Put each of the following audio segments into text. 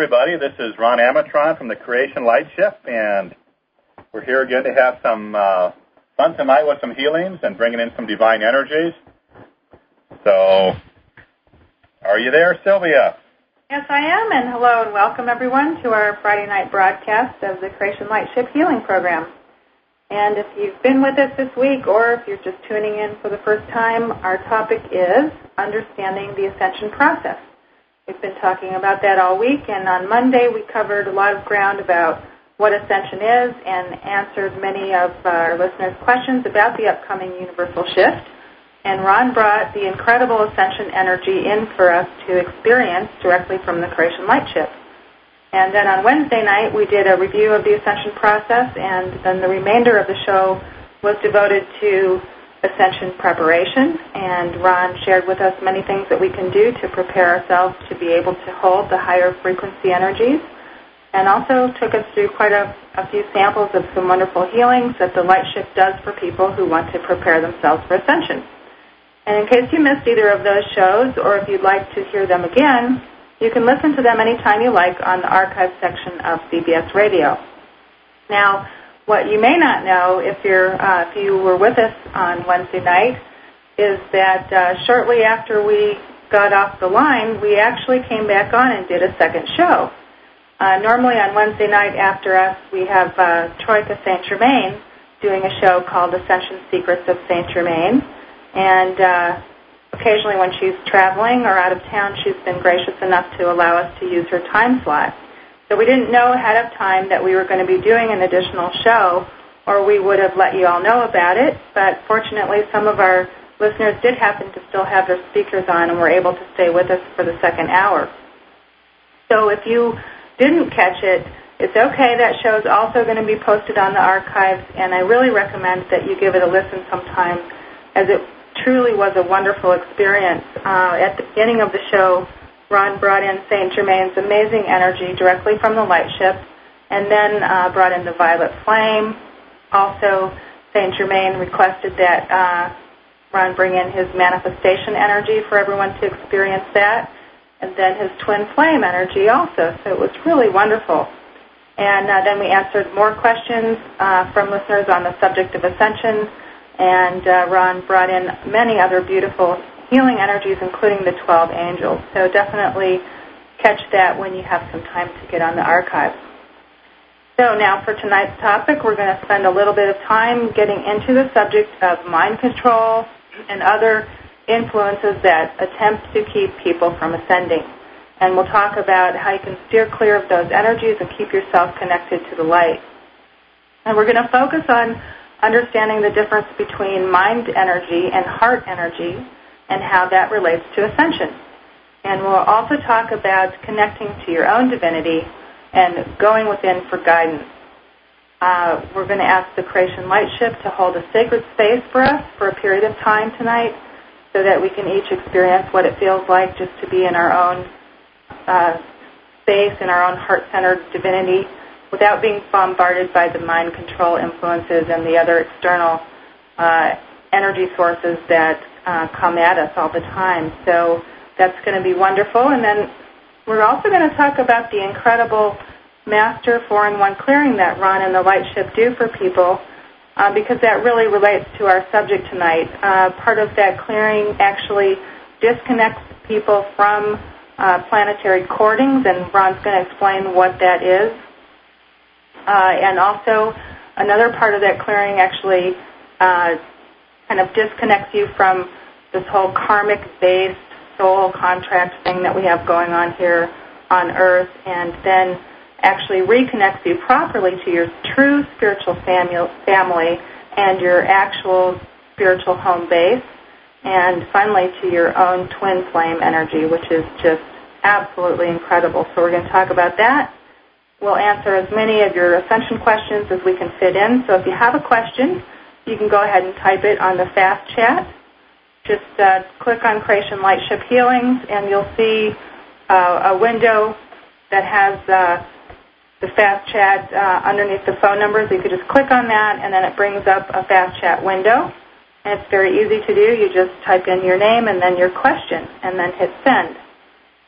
everybody. This is Ron Amatron from the Creation Light Ship, and we're here again to have some fun tonight with some healings and bringing in some divine energies. So, are you there, Sylvia? Yes, I am, and hello and welcome everyone to our Friday night broadcast of the Creation Light Ship Healing Program. And if you've been with us this week or if you're just tuning in for the first time, our topic is understanding the ascension process. We've been talking about that all week, and on Monday we covered a lot of ground about what ascension is and answered many of our listeners' questions about the upcoming universal shift. And Ron brought the incredible ascension energy in for us to experience directly from the Creation Light Ship. And then on Wednesday night we did a review of the ascension process, and then the remainder of the show was devoted to ascension preparation, and Ron shared with us many things that we can do to prepare ourselves to be able to hold the higher frequency energies, and also took us through quite a few samples of some wonderful healings that the Light Ship does for people who want to prepare themselves for ascension. And in case you missed either of those shows, or if you'd like to hear them again, you can listen to them anytime you like on the archive section of CBS Radio. Now, what you may not know, if you were with us on Wednesday night, is that shortly after we got off the line, we actually came back on and did a second show. Normally on Wednesday night after us, we have Troika St. Germain doing a show called Ascension Secrets of St. Germain, and occasionally when she's traveling or out of town, she's been gracious enough to allow us to use her time slot. So we didn't know ahead of time that we were going to be doing an additional show, or we would have let you all know about it. But fortunately, some of our listeners did happen to still have their speakers on and were able to stay with us for the second hour. So if you didn't catch it, it's okay. That show is also going to be posted on the archives, and I really recommend that you give it a listen sometime, as it truly was a wonderful experience. At the beginning of the show, Ron brought in St. Germain's amazing energy directly from the Light Ship, and then brought in the Violet Flame. Also, St. Germain requested that Ron bring in his manifestation energy for everyone to experience that, and then his twin flame energy also. So it was really wonderful. And then we answered more questions from listeners on the subject of ascension, and Ron brought in many other beautiful healing energies, including the 12 angels. So definitely catch that when you have some time to get on the archive. So now for tonight's topic, we're going to spend a little bit of time getting into the subject of mind control and other influences that attempt to keep people from ascending. And we'll talk about how you can steer clear of those energies and keep yourself connected to the light. And we're going to focus on understanding the difference between mind energy and heart energy, and how that relates to ascension. And we'll also talk about connecting to your own divinity and going within for guidance. We're going to ask the Creation Light Ship to hold a sacred space for us for a period of time tonight, so that we can each experience what it feels like just to be in our own space, in our own heart-centered divinity, without being bombarded by the mind control influences and the other external energy sources that come at us all the time. So that's going to be wonderful. And then we're also going to talk about the incredible Master 4-in-1 clearing that Ron and the Light Ship do for people, because that really relates to our subject tonight. Part of that clearing actually disconnects people from planetary cordings, and Ron's going to explain what that is. And also another part of that clearing actually kind of disconnects you from this whole karmic-based soul contract thing that we have going on here on Earth, and then actually reconnects you properly to your true spiritual family and your actual spiritual home base, and finally to your own twin flame energy, which is just absolutely incredible. So we're going to talk about that. We'll answer as many of your ascension questions as we can fit in. So if you have a question, you can go ahead and type it on the fast chat. Just click on Creation Light Ship Healings, and you'll see a window that has the fast chat underneath the phone numbers. You could just click on that, and then it brings up a fast chat window. And it's very easy to do. You just type in your name and then your question, and then hit send.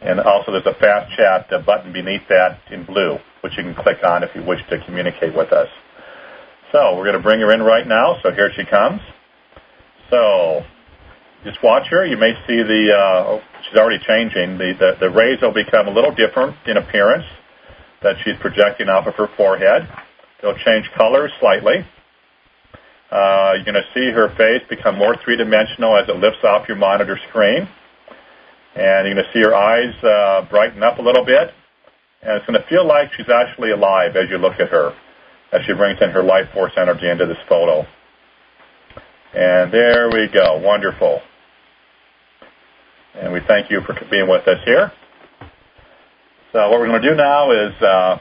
And also there's a fast chat button beneath that in blue, which you can click on if you wish to communicate with us. So we're going to bring her in right now. So here she comes. So just watch her. You may see she's already changing. The rays will become a little different in appearance that she's projecting off of her forehead. They'll change colors slightly. You're going to see her face become more three-dimensional as it lifts off your monitor screen. And you're going to see her eyes brighten up a little bit. And it's going to feel like she's actually alive as you look at her, as she brings in her life force energy into this photo. And there we go. Wonderful. And we thank you for being with us here. So what we're going to do now is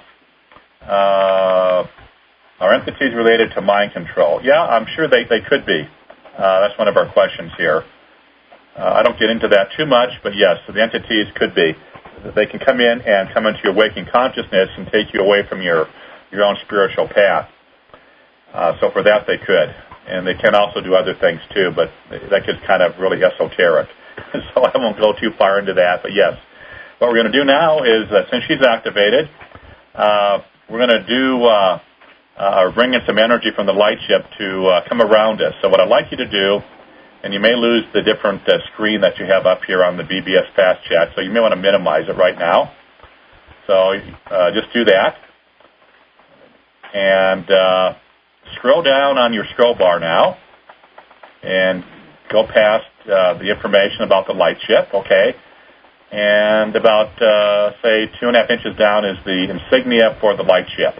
are entities related to mind control? Yeah, I'm sure they could be. That's one of our questions here. I don't get into that too much, but yes, so the entities could be. They can come in and come into your waking consciousness and take you away from your own spiritual path. So for that, they could. And they can also do other things too, but that gets kind of really esoteric. So I won't go too far into that, but yes. What we're going to do now is, since she's activated, we're going to do bring in some energy from the light ship to come around us. So what I'd like you to do, and you may lose the different screen that you have up here on the BBS Fast Chat, so you may want to minimize it right now. So just do that. And scroll down on your scroll bar now and go past the information about the light ship, okay? And about, say, 2.5 inches down is the insignia for the light ship.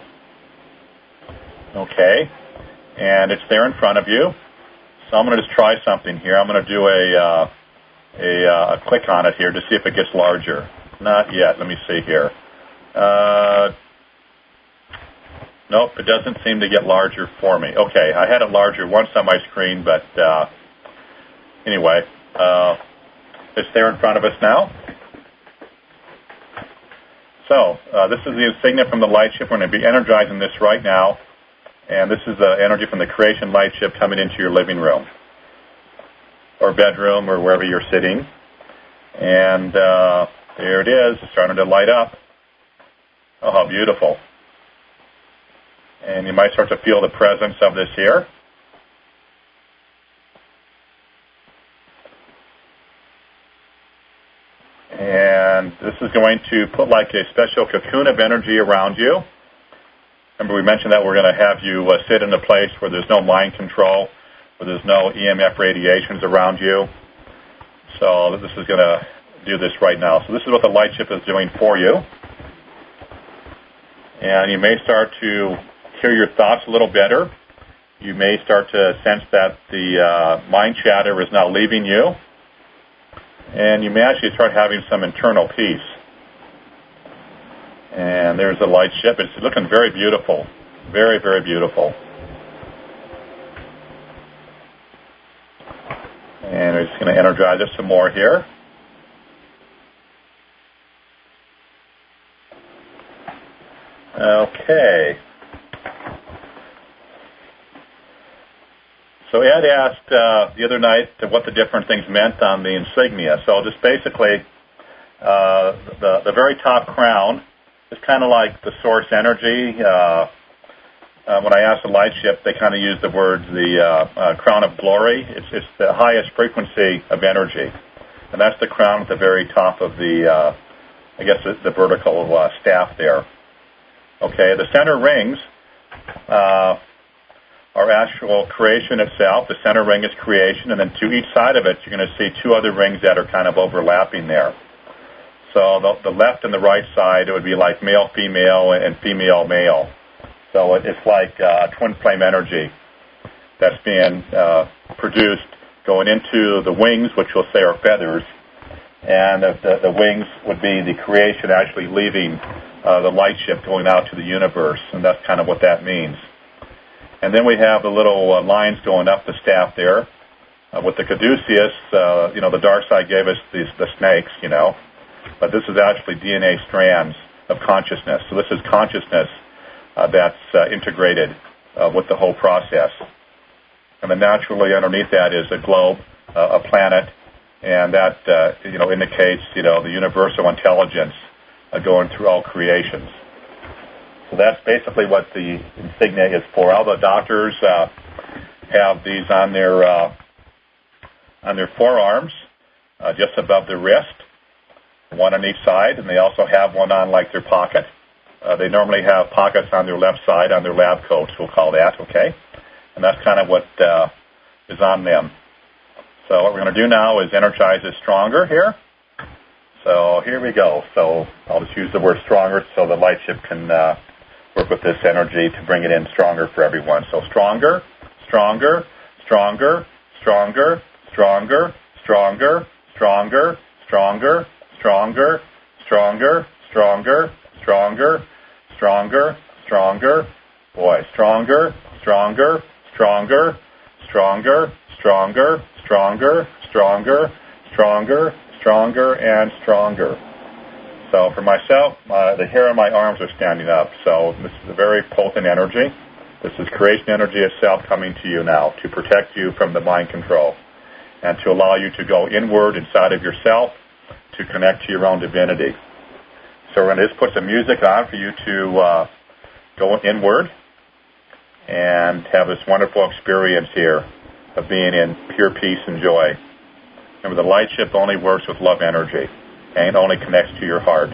Okay, and it's there in front of you. So I'm going to just try something here. I'm going to do a click on it here to see if it gets larger. Not yet. Let me see here. Nope, it doesn't seem to get larger for me. Okay, I had it larger once on my screen, but anyway, it's there in front of us now. So this is the insignia from the light ship. We're going to be energizing this right now. And this is the energy from the creation light ship coming into your living room or bedroom or wherever you're sitting. And there it is. It's starting to light up. Oh, how beautiful. And you might start to feel the presence of this here. And this is going to put like a special cocoon of energy around you. Remember, we mentioned that we're going to have you sit in a place where there's no mind control, where there's no EMF radiations around you. So this is going to do this right now. So this is what the light ship is doing for you. And you may start to hear your thoughts a little better. You may start to sense that the mind chatter is now leaving you. And you may actually start having some internal peace. And there's the light ship. It's looking very beautiful. Very, very beautiful. And we're just going to energize it some more here. Okay. So Ed asked the other night what the different things meant on the insignia. So just basically, the very top crown, it's kind of like the source energy. When I asked the light ship, they kind of used the words the crown of glory. It's the highest frequency of energy. And that's the crown at the very top of the, I guess, the vertical staff there. Okay, the center rings are actual creation itself. The center ring is creation. And then to each side of it, you're going to see two other rings that are kind of overlapping there. So the left and the right side, it would be like male, female, and female, male. So it's like twin flame energy that's being produced going into the wings, which we'll say are feathers. And the wings would be the creation actually leaving the light ship going out to the universe. And that's kind of what that means. And then we have the little lines going up the staff there. With the caduceus, the dark side gave us the snakes, But this is actually DNA strands of consciousness. So this is consciousness that's integrated with the whole process. And then naturally underneath that is a globe, a planet, and that indicates the universal intelligence going through all creations. So that's basically what the insignia is for. All the doctors have these on their forearms, just above the wrist, one on each side, and they also have one on like their pocket. They normally have pockets on their left side, on their lab coats, we'll call that, okay? And that's kind of what is on them. So what we're going to do now is energize it stronger here. So here we go. So I'll just use the word stronger so the light ship can work with this energy to bring it in stronger for everyone. So stronger, stronger, stronger, stronger, stronger, stronger, stronger, stronger, stronger, stronger, stronger, stronger, stronger, stronger, boy, stronger, stronger, stronger, stronger, stronger, stronger, stronger, stronger, stronger, and stronger. So for myself, the hair on my arms are standing up. So this is a very potent energy. This is creation energy itself coming to you now to protect you from the mind control and to allow you to go inward inside of yourself to connect to your own divinity. So we're going to just put some music on for you to go inward and have this wonderful experience here of being in pure peace and joy. Remember, the light ship only works with love energy and only connects to your heart.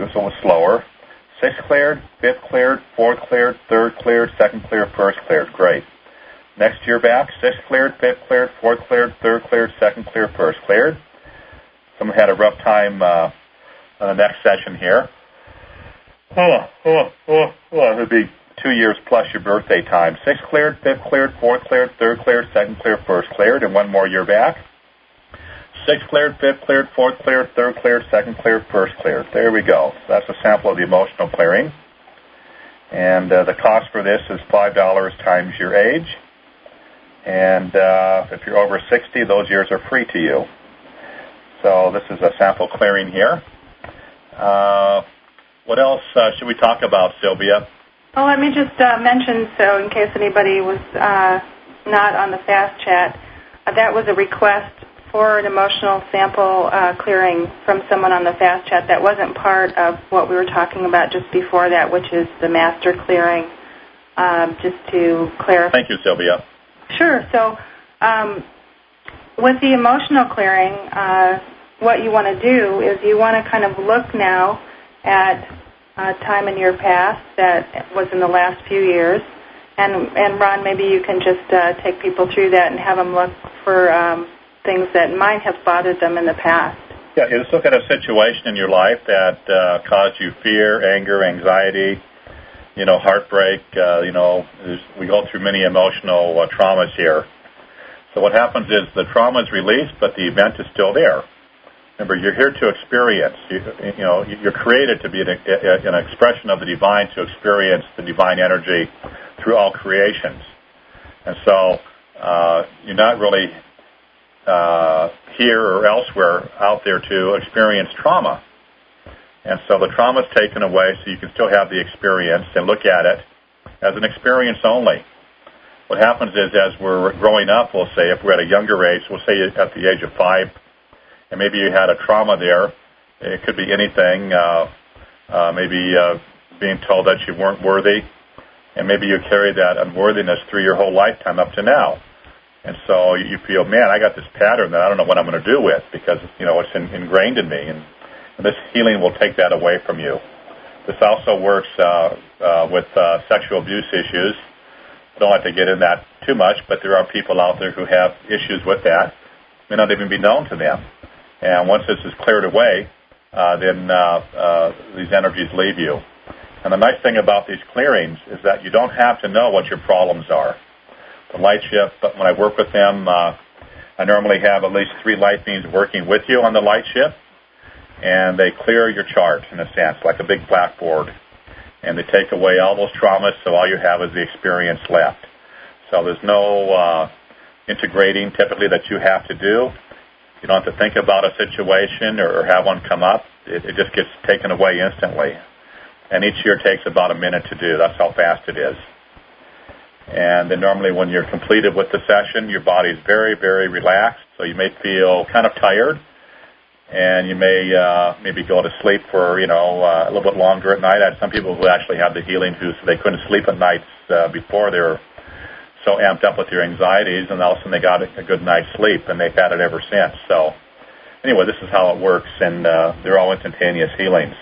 this one was slower. 6th cleared, 5th cleared, 4th cleared, 3rd cleared, 2nd cleared, 1st cleared. Great. Next year back, 6th cleared, 5th cleared, 4th cleared, 3rd cleared, 2nd cleared, 1st cleared. Someone had a rough time on the next session here. It would be 2 years plus your birthday time. 6th cleared, 5th cleared, 4th cleared, 3rd cleared, 2nd cleared, 1st cleared, and one more year back. 6th cleared, 5th cleared, 4th cleared, 3rd cleared, 2nd cleared, 1st cleared. There we go. So that's a sample of the emotional clearing. And the cost for this is $5 times your age. And if you're over 60, those years are free to you. So this is a sample clearing here. What else should we talk about, Sylvia? Well, let me just mention, so in case anybody was not on the fast chat, that was a request for an emotional sample clearing from someone on the fast chat. That wasn't part of what we were talking about just before that, which is the master clearing, just to clarify. Thank you, Sylvia. Sure. So with the emotional clearing, what you want to do is you want to kind of look now at a time in your past that was in the last few years. And Ron, maybe you can just take people through that and have them look for things that might have bothered them in the past. Yeah, you just look at a situation in your life that caused you fear, anger, anxiety, heartbreak. We go through many emotional traumas here. So what happens is the trauma is released, but the event is still there. Remember, you're here to experience. You're created to be an expression of the divine, to experience the divine energy through all creations. And so you're not really here or elsewhere out there to experience trauma. And so the trauma is taken away so you can still have the experience and look at it as an experience only. What happens is as we're growing up, we'll say, if we're at a younger age, we'll say at the age of 5, and maybe you had a trauma there. It could be anything, maybe being told that you weren't worthy, and maybe you carry that unworthiness through your whole lifetime up to now. And so you feel, man, I got this pattern that I don't know what I'm going to do with because, it's ingrained in me. And this healing will take that away from you. This also works with sexual abuse issues. I don't like to get in that too much, but there are people out there who have issues with that. It may not even be known to them. And once this is cleared away, then these energies leave you. And the nice thing about these clearings is that you don't have to know what your problems are. The light shift, but when I work with them, I normally have at least 3 light beings working with you on the light shift, and they clear your chart, in a sense, like a big blackboard. And they take away all those traumas, so all you have is the experience left. So there's no integrating, typically, that you have to do. You don't have to think about a situation or have one come up. It just gets taken away instantly. And each year takes about a minute to do. That's how fast it is. And then normally when you're completed with the session, your body's very, very relaxed. So you may feel kind of tired, and you may maybe go to sleep for, a little bit longer at night. I had some people who actually had the healing who said they couldn't sleep at nights before. They were so amped up with their anxieties, and all of a sudden they got a good night's sleep, and they've had it ever since. So anyway, this is how it works, and they're all instantaneous healings.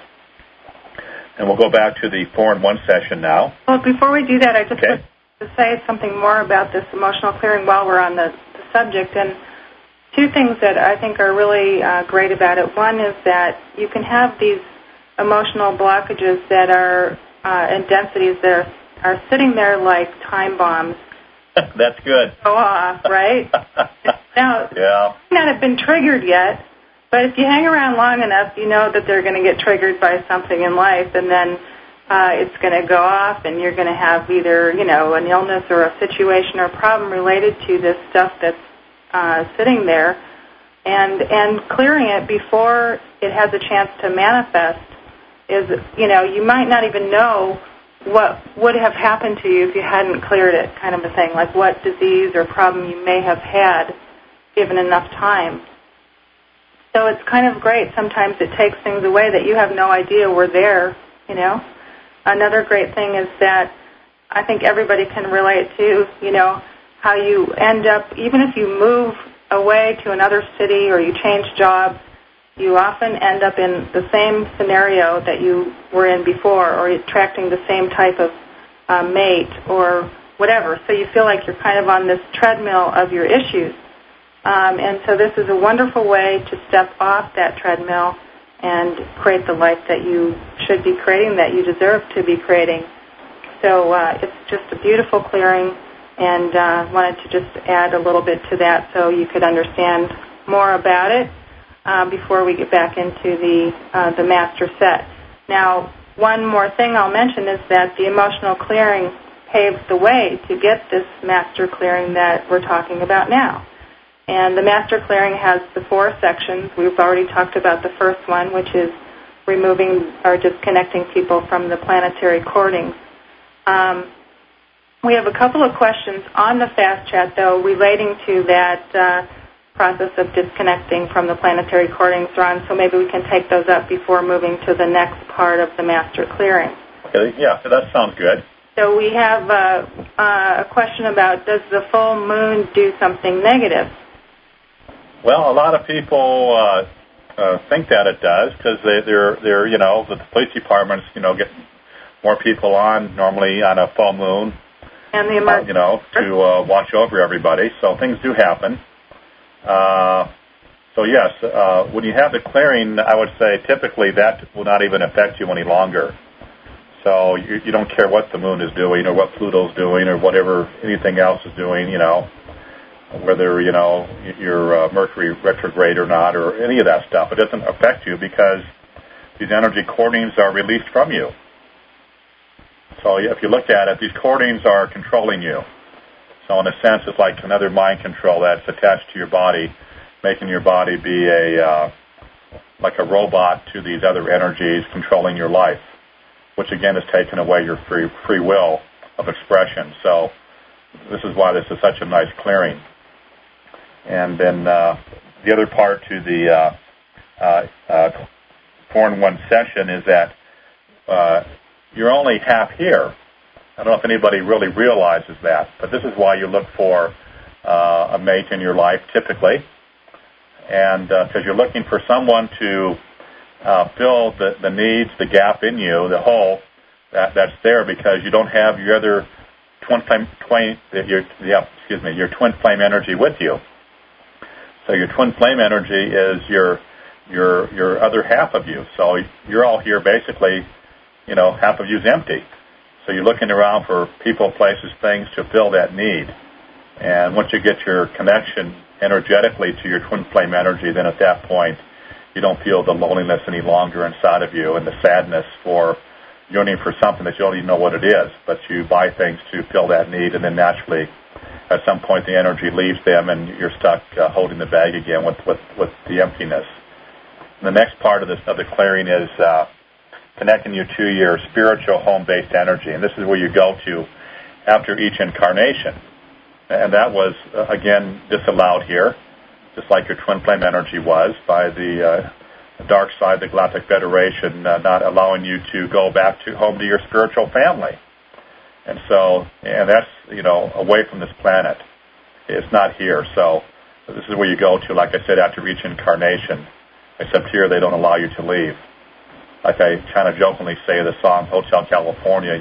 And we'll go back to the 4-in-1 session now. Well, before we do that, I just want to say something more about this emotional clearing while we're on the subject. And 2 things that I think are really great about it. One is that you can have these emotional blockages that are in densities that are sitting there like time bombs. That's good. Go off, right? Now, they might not have been triggered yet, but if you hang around long enough, you know that they're going to get triggered by something in life, and then it's going to go off, and you're going to have either, an illness or a situation or problem related to this stuff that's sitting there, and clearing it before it has a chance to manifest is, you might not even know what would have happened to you if you hadn't cleared it, kind of a thing, like what disease or problem you may have had given enough time. So it's kind of great. Sometimes it takes things away that you have no idea were there, Another great thing is that I think everybody can relate to, how you end up, even if you move away to another city or you change jobs, you often end up in the same scenario that you were in before, or attracting the same type of mate or whatever. So you feel like you're kind of on this treadmill of your issues. And so this is a wonderful way to step off that treadmill and create the life that you should be creating, that you deserve to be creating. So it's just a beautiful clearing, and wanted to just add a little bit to that so you could understand more about it before we get back into the master set. Now, one more thing I'll mention is that the emotional clearing paves the way to get this master clearing that we're talking about now. And the master clearing has the 4 sections. We've already talked about the first one, which is removing or disconnecting people from the planetary cordings. We have a couple of questions on the Fast Chat, though, relating to that process of disconnecting from the planetary cordings, Ron, so maybe we can take those up before moving to the next part of the master clearing. Okay, yeah, so that sounds good. So we have a question about, does the full moon do something negative? Well, a lot of people think that it does because they're the police departments, get more people on normally on a full moon, and the emergency, to watch over everybody. So things do happen. So yes, when you have the clearing, I would say typically that will not even affect you any longer. So you don't care what the moon is doing or what Pluto's doing or whatever anything else is doing, whether, you're Mercury retrograde or not or any of that stuff. It doesn't affect you because these energy cordings are released from you. So if you look at it, these cordings are controlling you. So in a sense, it's like another mind control that's attached to your body, making your body be like a robot to these other energies controlling your life, which again is taking away your free will of expression. So this is why this is such a nice clearing. And then the other part to the 4-in-1 session is that you're only half here. I don't know if anybody really realizes that, but this is why you look for a mate in your life typically, and because you're looking for someone to fill the needs, the gap in you, the hole that's there because you don't have your other twin flame energy with you. So your twin flame energy is your other half of you. So you're all here basically, half of you's empty. So you're looking around for people, places, things to fill that need. And once you get your connection energetically to your twin flame energy, then at that point you don't feel the loneliness any longer inside of you and the sadness for yearning for something that you don't even know what it is. But you buy things to fill that need, and then naturally at some point the energy leaves them and you're stuck holding the bag again with the emptiness. And the next part of the clearing is connecting you to your spiritual home-based energy. And this is where you go to after each incarnation. And that was, again, disallowed here, just like your twin flame energy was by the dark side, the Galactic Federation, not allowing you to go back to home to your spiritual family. And that's, away from this planet. It's not here. So this is where you go to, like I said, after each incarnation. Except here they don't allow you to leave. Like I kind of jokingly say, the song Hotel California,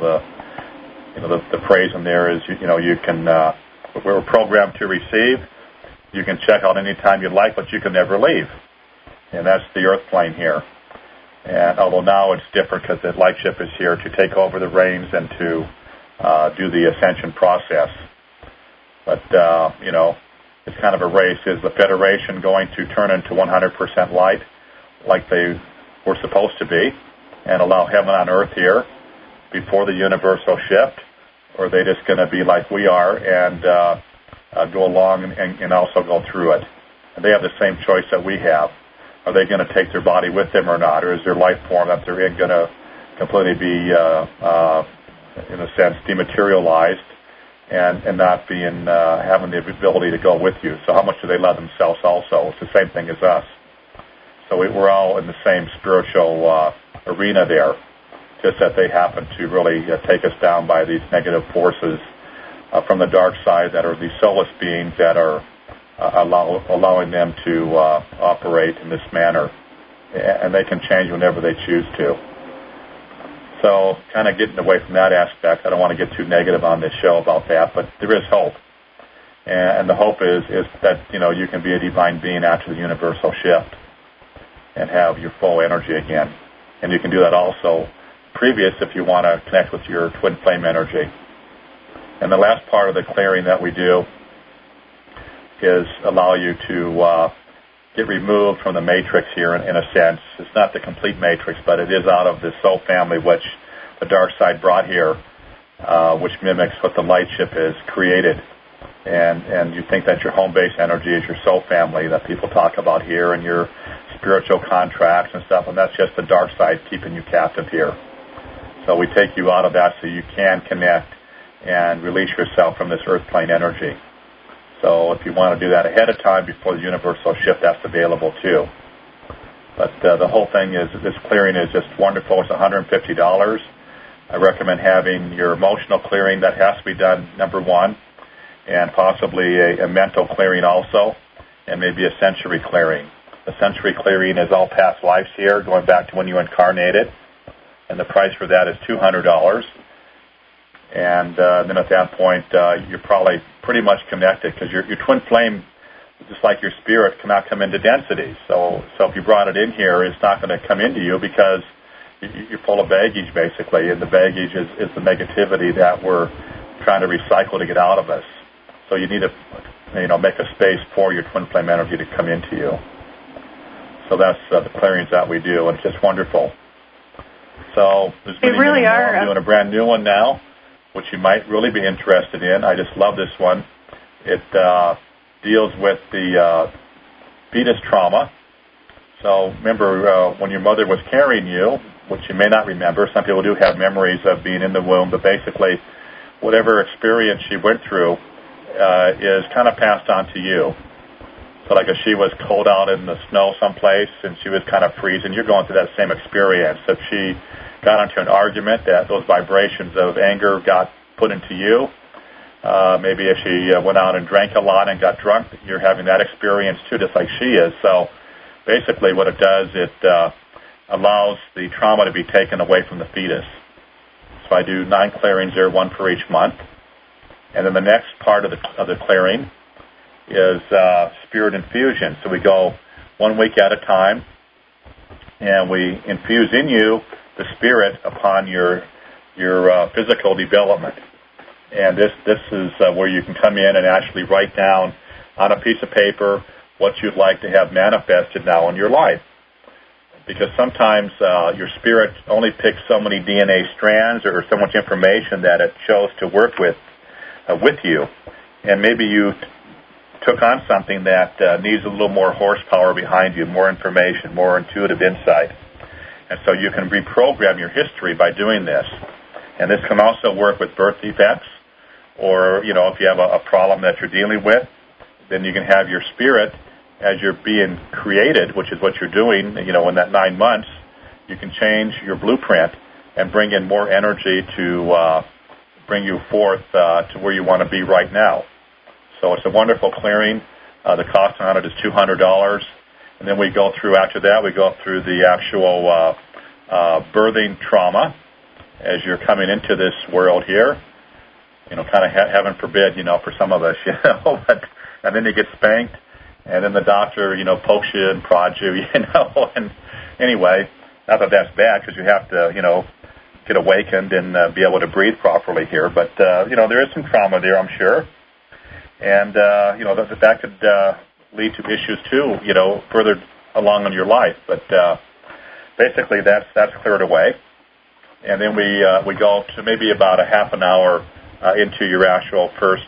the phrase in there is, you can, we're programmed to receive. You can check out anytime you like, but you can never leave. And that's the earth plane here. And although now it's different because the light ship is here to take over the reins and to do the ascension process. But, it's kind of a race. Is the Federation going to turn into 100% light like they were supposed to be and allow heaven on earth here before the universal shift? Or are they just going to be like we are and go along and also go through it? And they have the same choice that we have. Are they going to take their body with them or not? Or is their life form that they're in going to completely be, in a sense, dematerialized and not being having the ability to go with you? So how much do they love themselves also? It's the same thing as us. So we're all in the same spiritual arena there, just that they happen to really take us down by these negative forces from the dark side that are these soulless beings that are allowing them to operate in this manner. And they can change whenever they choose to. So kind of getting away from that aspect, I don't want to get too negative on this show about that, but there is hope. And the hope is that, you can be a divine being after the universal shift and have your full energy again. And you can do that also previous if you want to connect with your twin flame energy. And the last part of the clearing that we do is allow you to get removed from the matrix here in a sense. It's not the complete matrix, but it is out of the soul family which the dark side brought here, which mimics what the light ship is created. And you think that your home base energy is your soul family that people talk about here and your spiritual contracts and stuff, and that's just the dark side keeping you captive here. So we take you out of that so you can connect and release yourself from this earth plane energy. So if you want to do that ahead of time before the universal shift, that's available too. But the whole thing is, this clearing is just wonderful. It's $150. I recommend having your emotional clearing. That has to be done, number one, and possibly a mental clearing also, and maybe a sensory clearing. The sensory clearing is all past lives here, going back to when you incarnated, and the price for that is $200. And then at that point, you're probably pretty much connected because your twin flame, just like your spirit, cannot come into density. So if you brought it in here, it's not going to come into you because you're full of baggage, basically, and the baggage is the negativity that we're trying to recycle to get out of us. So you need to, make a space for your twin flame energy to come into you. So that's the clearings that we do, and it's just wonderful. So there's many more. I'm doing a brand new one now, which you might really be interested in. I just love this one. It deals with the fetus trauma. So remember when your mother was carrying you, which you may not remember. Some people do have memories of being in the womb, but basically whatever experience she went through is kind of passed on to you. So like if she was cold out in the snow someplace and she was kind of freezing, you're going through that same experience. If she got into an argument, that those vibrations of anger got put into you. Maybe if she went out and drank a lot and got drunk, you're having that experience too, just like she is. So basically what it does, it allows the trauma to be taken away from the fetus. So I do 9 clearings there, 1 for each month. And then the next part of the clearing is spirit infusion. So we go 1 week at a time, and we infuse in you the spirit upon your physical development. And this is where you can come in and actually write down on a piece of paper what you'd like to have manifested now in your life. Because sometimes your spirit only picks so many DNA strands or so much information that it chose to work with you. And maybe you took on something that needs a little more horsepower behind you, more information, more intuitive insight. And so you can reprogram your history by doing this. And this can also work with birth defects, or, if you have a problem that you're dealing with, then you can have your spirit, as you're being created, which is what you're doing, in that 9 months, you can change your blueprint and bring in more energy to bring you forth to where you want to be right now. So it's a wonderful clearing. The cost on it is $200. And then we go through, after that, we go through the actual birthing trauma as you're coming into this world here. Kind of heaven forbid, for some of us, and then you get spanked, and then the doctor, pokes you and prods you, and anyway, not that that's bad because you have to, get awakened and be able to breathe properly here. But, there is some trauma there, I'm sure. And, that could lead to issues too, further along in your life. But basically that's cleared away. And then we go to maybe about a half an hour into your actual first,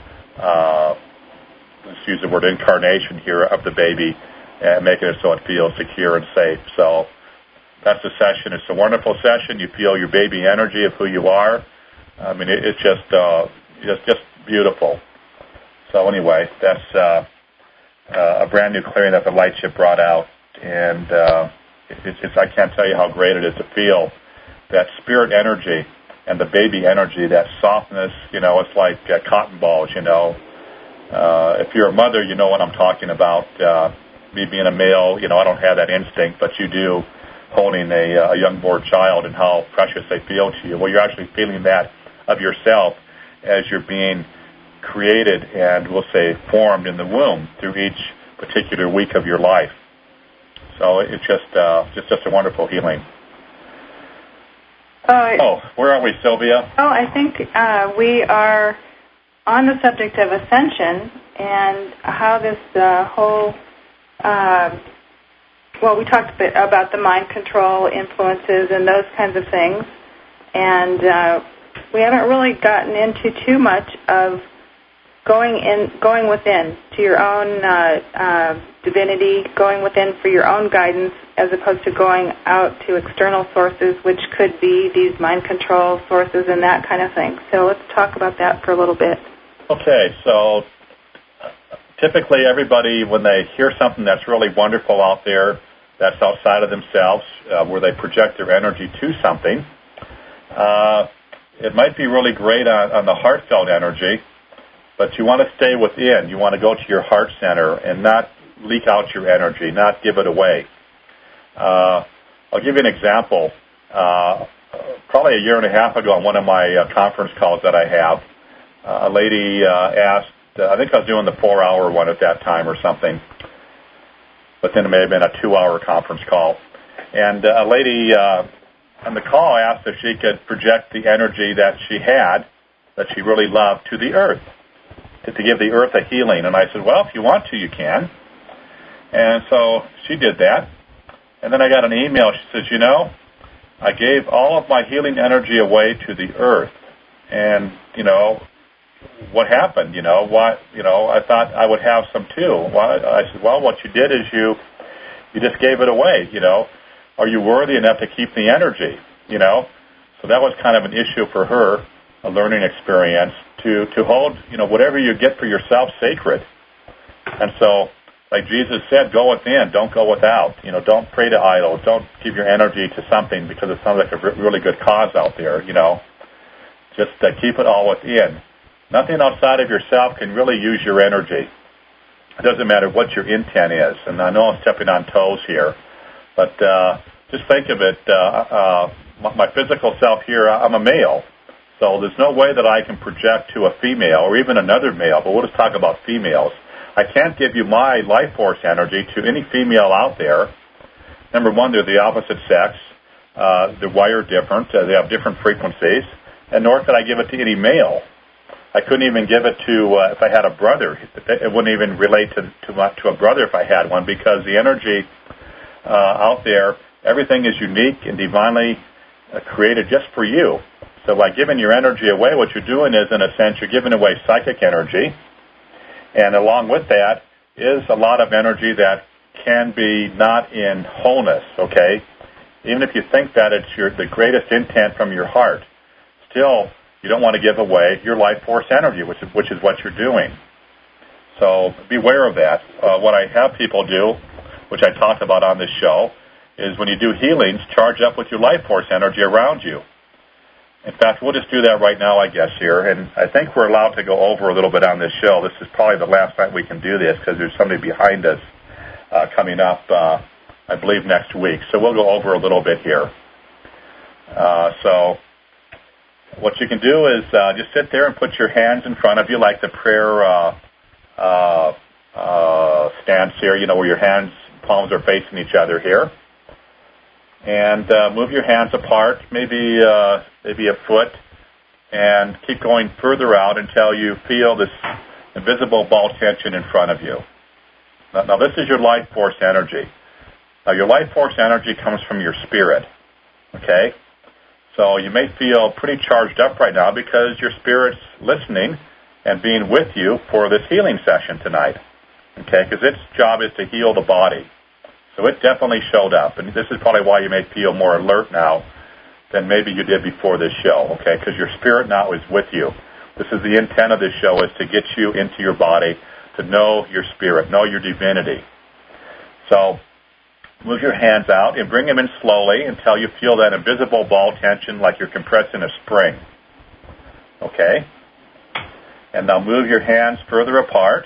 let's use the word incarnation here, of the baby, and making it so it feels secure and safe. So that's the session. It's a wonderful session. You feel your baby energy of who you are. I mean, it's just beautiful. So anyway, that's a brand new clearing that the light ship brought out, and I can't tell you how great it is to feel that spirit energy and the baby energy, that softness. It's like cotton balls. If you're a mother, you know what I'm talking about. Me being a male, I don't have that instinct, but you do, holding a young-born child and how precious they feel to you. Well, you're actually feeling that of yourself as you're being created and, we'll say, formed in the womb through each particular week of your life. So it's just a wonderful healing. Where are we, Sylvia? Oh, I think we are on the subject of ascension and how this whole, we talked a bit about the mind control influences and those kinds of things, and we haven't really gotten into too much of going within to your own divinity, going within for your own guidance, as opposed to going out to external sources, which could be these mind control sources and that kind of thing. So let's talk about that for a little bit. Okay, so typically everybody, when they hear something that's really wonderful out there, that's outside of themselves, where they project their energy to something, it might be really great on the heartfelt energy, but you want to stay within. You want to go to your heart center and not leak out your energy, not give it away. I'll give you an example. Probably a year and a half ago on one of my conference calls that I have, a lady asked, I think I was doing the 4-hour one at that time or something, but then it may have been a 2-hour conference call. And a lady on the call asked if she could project the energy that she had, that she really loved, to the earth, to give the earth a healing. And I said, well, if you want to, you can. And so she did that. And then I got an email. She says, I gave all of my healing energy away to the earth. And, what happened? I thought I would have some too. I said, well, what you did is you just gave it away. Are you worthy enough to keep the energy? So that was kind of an issue for her, a learning experience, to hold, whatever you get for yourself sacred. And so, like Jesus said, go within, don't go without. Don't pray to idols. Don't give your energy to something because it sounds like a really good cause out there, Just keep it all within. Nothing outside of yourself can really use your energy. It doesn't matter what your intent is. And I know I'm stepping on toes here, but just think of it. My physical self here, I'm a male. So there's no way that I can project to a female or even another male, but we'll just talk about females. I can't give you my life force energy to any female out there. Number one, they're the opposite sex. They're wired different. They have different frequencies. And nor could I give it to any male. I couldn't even give it to, if I had a brother. It wouldn't even relate to a brother if I had one, because the energy out there, everything is unique and divinely created just for you. So by giving your energy away, what you're doing is, in a sense, you're giving away psychic energy. And along with that is a lot of energy that can be not in wholeness, okay? Even if you think that it's the greatest intent from your heart, still you don't want to give away your life force energy, which is what you're doing. So beware of that. What I have people do, which I talked about on this show, is when you do healings, charge up with your life force energy around you. In fact, we'll just do that right now, I guess, here. And I think we're allowed to go over a little bit on this show. This is probably the last time we can do this because there's somebody behind us coming up, I believe, next week. So we'll go over a little bit here. So what you can do is just sit there and put your hands in front of you like the prayer stance here, where your hands, palms are facing each other here. And move your hands apart, maybe a foot, and keep going further out until you feel this invisible ball tension in front of you. Now this is your life force energy. Now your life force energy comes from your spirit, okay? So you may feel pretty charged up right now because your spirit's listening and being with you for this healing session tonight, okay? Because its job is to heal the body. So it definitely showed up, and this is probably why you may feel more alert now than maybe you did before this show, okay? Because your spirit now is with you. This is the intent of this show, is to get you into your body, to know your spirit, know your divinity. So move your hands out and bring them in slowly until you feel that invisible ball tension like you're compressing a spring, okay? And now move your hands further apart.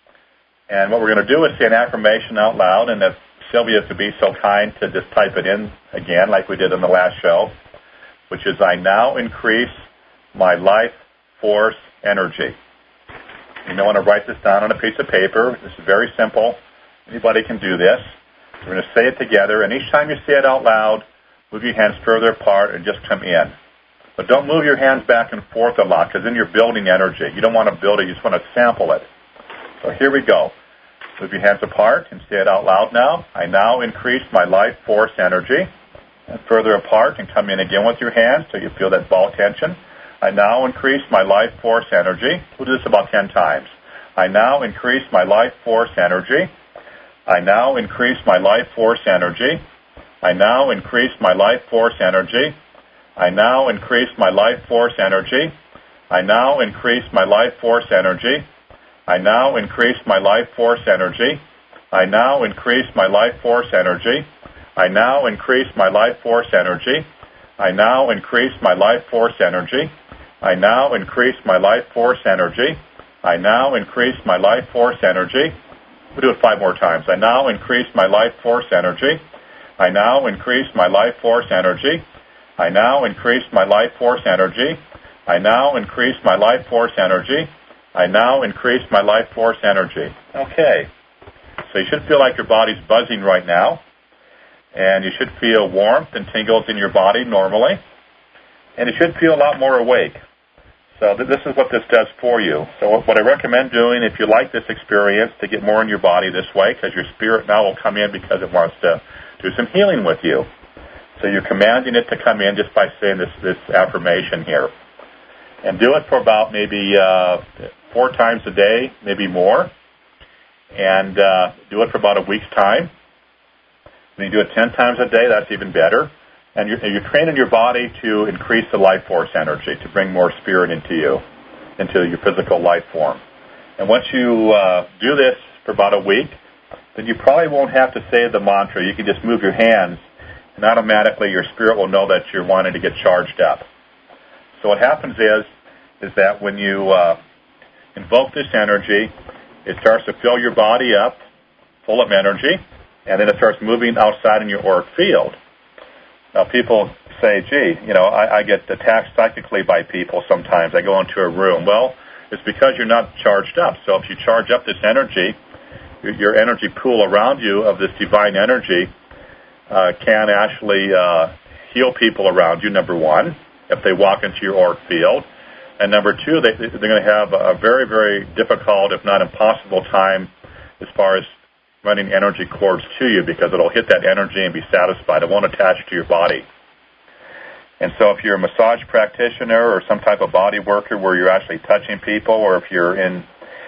And what we're going to do is say an affirmation out loud, and if Sylvia could be so kind to just type it in again like we did in the last show, which is, I now increase my life force energy. You may want to write this down on a piece of paper. This is very simple. Anybody can do this. We're going to say it together, and each time you say it out loud, move your hands further apart and just come in. But don't move your hands back and forth a lot, because then you're building energy. You don't want to build it, you just want to sample it. So here we go. Move your hands apart and say it out loud now. I now increase my life force energy. And further apart and come in again with your hands till you feel that ball tension. I now increase my life force energy. We'll do this about 10 times. I now increase my life force energy. I now increase my life force energy. I now increase my life force energy. I now increase my life force energy. I now increase my life force energy. I now increase my life force energy. I now increase my life force energy. I now increase my life force energy. I now increase my life force energy. I now increase my life force energy. I now increase my life force energy. We'll do it 5 more times. I now increase my life force energy. I now increase my life force energy. I now increase my life force energy. I now increase my life force energy. I now increase my life force energy. Okay. So you should feel like your body's buzzing right now. And you should feel warmth and tingles in your body normally. And you should feel a lot more awake. So this is what this does for you. So what I recommend doing, if you like this experience, to get more in your body this way, because your spirit now will come in because it wants to do some healing with you. So you're commanding it to come in just by saying this affirmation here. And do it for about maybe 4 times a day, maybe more. And do it for about a week's time. When you do it 10 times a day, that's even better. And you're training your body to increase the life force energy, to bring more spirit into you, into your physical life form. And once you do this for about a week, then you probably won't have to say the mantra. You can just move your hands, and automatically your spirit will know that you're wanting to get charged up. So what happens is that when you invoke this energy, it starts to fill your body up full of energy, and then it starts moving outside in your auric field. Now, people say, gee, I get attacked psychically by people sometimes. I go into a room. Well, it's because you're not charged up. So if you charge up this energy, your energy pool around you of this divine energy can actually heal people around you, number one, if they walk into your auric field. And number two, they're going to have a very, very difficult, if not impossible time as far as running energy cords to you, because it'll hit that energy and be satisfied. It won't attach to your body. And so if you're a massage practitioner or some type of body worker where you're actually touching people, or if you're in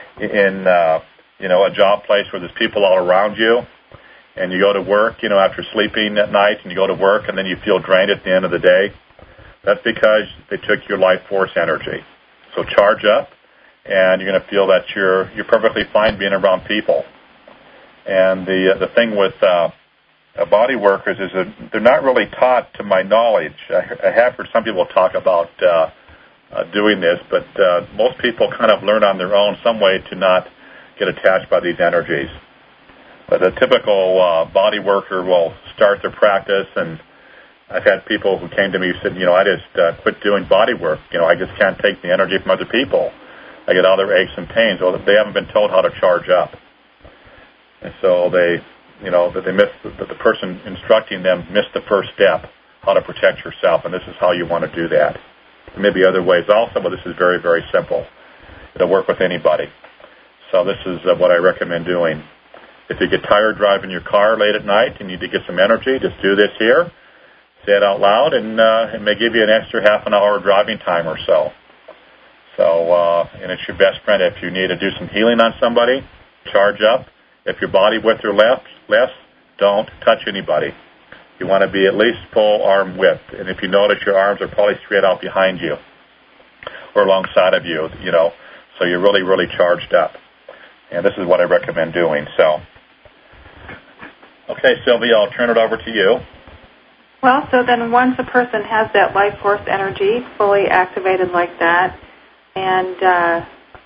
a job place where there's people all around you, and you go to work, after sleeping at night, and you go to work and then you feel drained at the end of the day, that's because they took your life force energy. So charge up, and you're going to feel that you're perfectly fine being around people. And the thing with body workers is that they're not really taught, to my knowledge. I have heard some people talk about doing this, but most people kind of learn on their own some way to not get attached by these energies. But a typical body worker will start their practice, and I've had people who came to me who said, I just quit doing body work. I just can't take the energy from other people. I get all their aches and pains. Well, they haven't been told how to charge up. And so they miss the person instructing them missed the first step, how to protect yourself, and this is how you want to do that. There may be other ways also, but this is very, very simple. It'll work with anybody. So this is what I recommend doing. If you get tired driving your car late at night and you need to get some energy, just do this here. Say it out loud, and it may give you an extra half an hour driving time or so. And it's your best friend. If you need to do some healing on somebody, charge up. If your body width or less, don't touch anybody. You want to be at least full arm width. And if you notice, your arms are probably straight out behind you or alongside of you, so you're really, really charged up. And this is what I recommend doing. So, okay, Sylvia, I'll turn it over to you. Well, so then once a person has that life force energy fully activated like that, and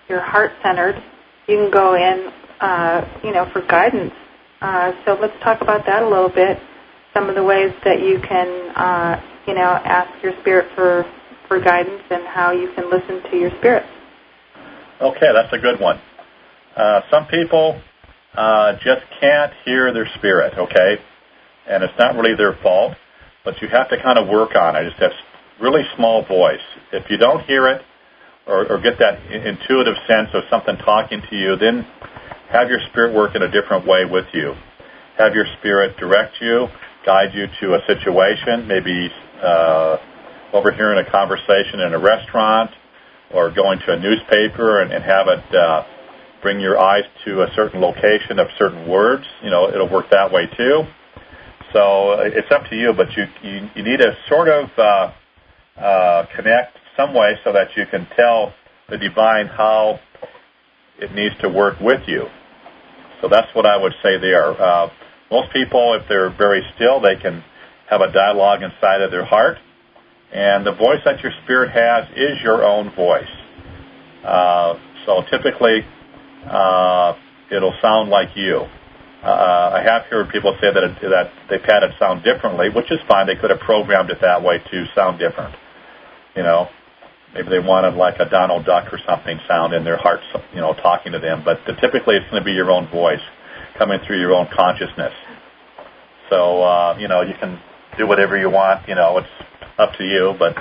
you're heart-centered, you can go in, for guidance. So let's talk about that a little bit. Some of the ways that you can, ask your spirit for guidance and how you can listen to your spirit. Okay, that's a good one. Some people just can't hear their spirit, okay? And it's not really their fault, but you have to kind of work on it. It's that really small voice. If you don't hear it or get that intuitive sense of something talking to you, then have your spirit work in a different way with you. Have your spirit direct you, guide you to a situation, maybe overhearing a conversation in a restaurant or going to a newspaper and have it bring your eyes to a certain location of certain words. It'll work that way too. So it's up to you, but you need to sort of connect some way so that you can tell the divine how it needs to work with you. So that's what I would say there. Most people, if they're very still, they can have a dialogue inside of their heart. And the voice that your spirit has is your own voice. So typically, it'll sound like you. I have heard people say that they've had it sound differently, which is fine. They could have programmed it that way to sound different. Maybe they wanted like a Donald Duck or something sound in their heart, talking to them. But typically it's going to be your own voice coming through your own consciousness. So, you can do whatever you want. It's up to you, but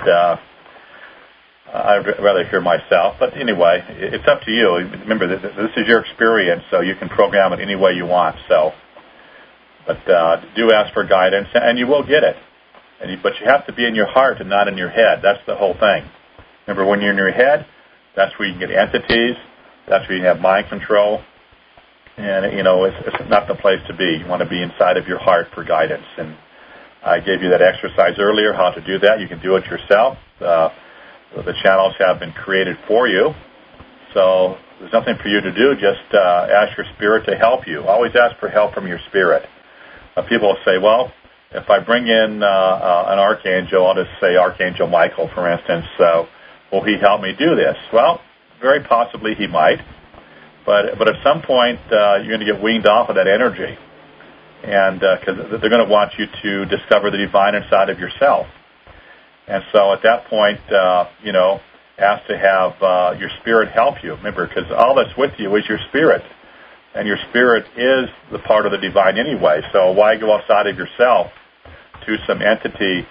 I'd rather hear myself. But anyway, it's up to you. Remember, this is your experience, so you can program it any way you want. But do ask for guidance, and you will get it. But you have to be in your heart and not in your head. That's the whole thing. Remember, when you're in your head, that's where you can get entities. That's where you have mind control. And, it's not the place to be. You want to be inside of your heart for guidance. And I gave you that exercise earlier, how to do that. You can do it yourself. The channels have been created for you. So there's nothing for you to do. Just ask your spirit to help you. Always ask for help from your spirit. People will say, well, if I bring in an archangel, I'll just say Archangel Michael, for instance, will he help me do this? Well, very possibly he might. But at some point, you're going to get weaned off of that energy. And because they're going to want you to discover the divine inside of yourself. And so at that point, ask to have your spirit help you. Remember, because all that's with you is your spirit. And your spirit is the part of the divine anyway. So why go outside of yourself to some entity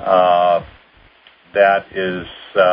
that is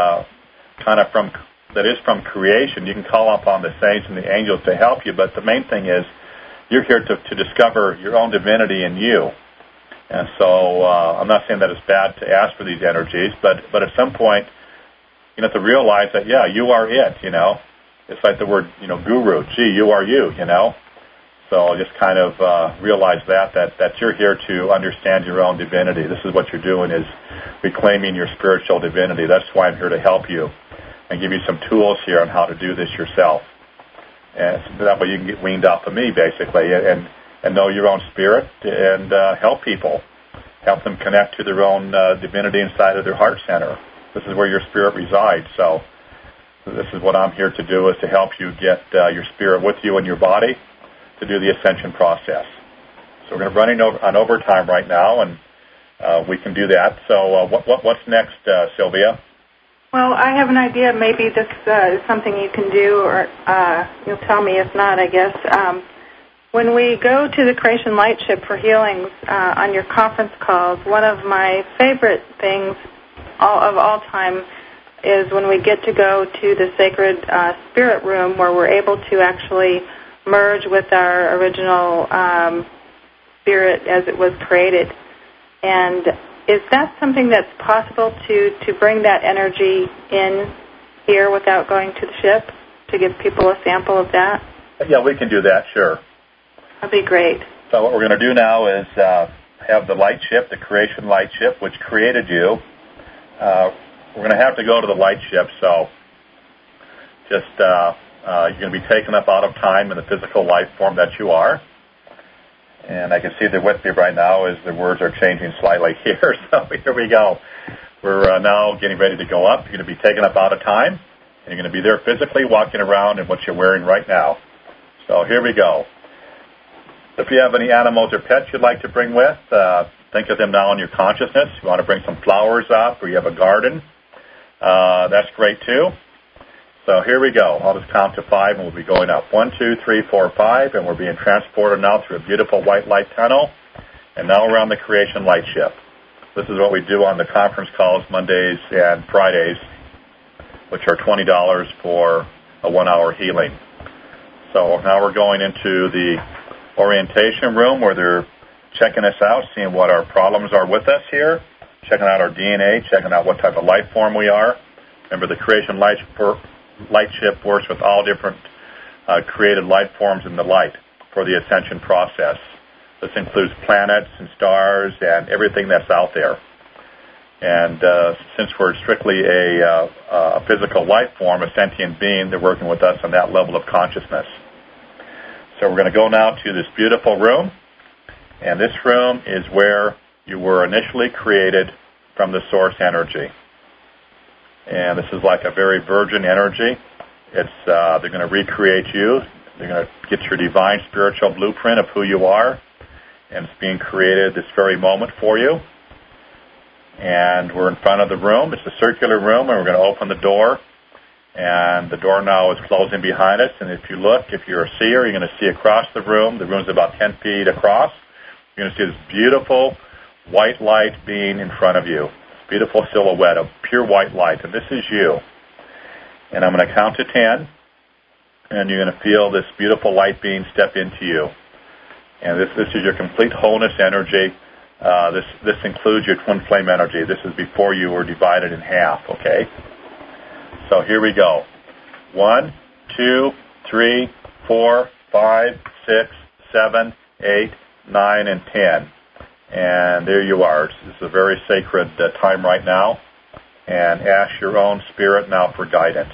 from creation? You can call upon the saints and the angels to help you, but the main thing is you're here to discover your own divinity in you. And so I'm not saying that it's bad to ask for these energies, but at some point you have to realize that, yeah, you are it, It's like the word, guru. Gee, you are you, So just kind of realize that you're here to understand your own divinity. This is what you're doing, is reclaiming your spiritual divinity. That's why I'm here to help you and give you some tools here on how to do this yourself. And so that way you can get weaned off of me, basically, and know your own spirit and help people. Help them connect to their own divinity inside of their heart center. This is where your spirit resides. So this is what I'm here to do, is to help you get your spirit with you in your body to do the ascension process. So we're going to run on overtime right now, and we can do that. So what's next, Sylvia? Well, I have an idea. Maybe this is something you can do, or you'll tell me if not, I guess. When we go to the Creation Lightship for healings on your conference calls, one of my favorite things of all time is when we get to go to the sacred spirit room, where we're able to actually merge with our original spirit as it was created. And is that something that's possible to bring that energy in here without going to the ship, to give people a sample of that? Yeah, we can do that, sure. That'd be great. So what we're going to do now is have the light ship, the Creation Light Ship, which created you. We're going to have to go to the light ship, so just you're going to be taken up out of time in the physical life form that you are. And I can see they're with me right now as the words are changing slightly here. So here we go. We're now getting ready to go up. You're going to be taken up out of time. And you're going to be there physically walking around in what you're wearing right now. So here we go. If you have any animals or pets you'd like to bring with, think of them now in your consciousness. You want to bring some flowers up, or you have a garden, that's great too. So here we go. I'll just count to 5 and we'll be going up. 1, 2, 3, 4, 5, and we're being transported now through a beautiful white light tunnel. And now we're on the Creation Light Ship. This is what we do on the conference calls Mondays and Fridays, which are $20 for a 1-hour healing. So now we're going into the orientation room where they're checking us out, seeing what our problems are with us here, checking out our DNA, checking out what type of life form we are. Remember, the Creation Light Ship works with all different created life forms in the light for the ascension process. This includes planets and stars and everything that's out there. And since we're strictly a physical life form, a sentient being, they're working with us on that level of consciousness. So we're going to go now to this beautiful room. And this room is where you were initially created from the source energy. And this is like a very virgin energy. They're going to recreate you. They're going to get your divine spiritual blueprint of who you are. And it's being created this very moment for you. And we're in front of the room. It's a circular room, and we're going to open the door. And the door now is closing behind us. And if you look, if you're a seer, you're going to see across the room. The room's about 10 feet across. You're going to see this beautiful white light being in front of you. Beautiful silhouette of pure white light. And this is you. And I'm going to count to 10. And you're going to feel this beautiful light being step into you. And this is your complete wholeness energy. This includes your twin flame energy. This is before you were divided in half, okay? So here we go. 1, 2, 3, 4, 5, 6, 7, 8, 9, and 10. And there you are. This is a very sacred time right now. And ask your own spirit now for guidance.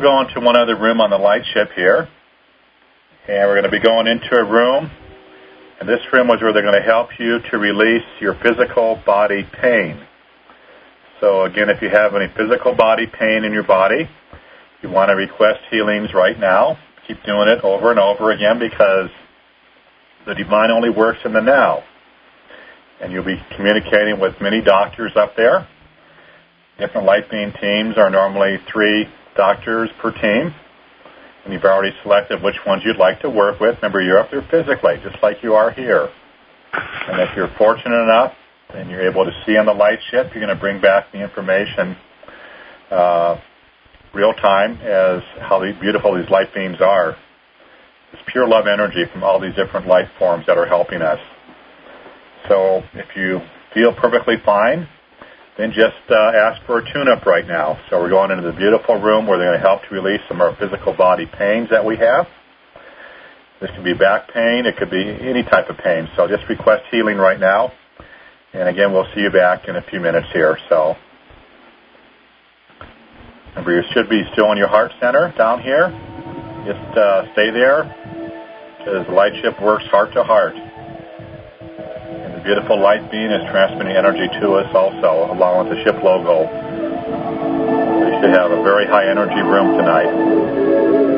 go into one other room on the light ship here. And we're going to be going into a room. And this room is where they're going to help you to release your physical body pain. So again, if you have any physical body pain in your body, you want to request healings right now. Keep doing it over and over again because the divine only works in the now. And you'll be communicating with many doctors up there. Different light being teams are normally 3 doctors per team. And you've already selected which ones you'd like to work with. Remember, you're up there physically, just like you are here. And if you're fortunate enough and you're able to see on the light ship, you're going to bring back the information real time as how beautiful these light beams are. It's pure love energy from all these different life forms that are helping us. So if you feel perfectly fine, then just ask for a tune-up right now. So we're going into the beautiful room where they're going to help to release some of our physical body pains that we have. This could be back pain. It could be any type of pain. So just request healing right now. And again, we'll see you back in a few minutes here. So remember, you should be still in your heart center down here. Just stay there because the light ship works heart to heart. And the beautiful light being is transmitting energy to us also, along with the ship logo. We should have a very high energy room tonight.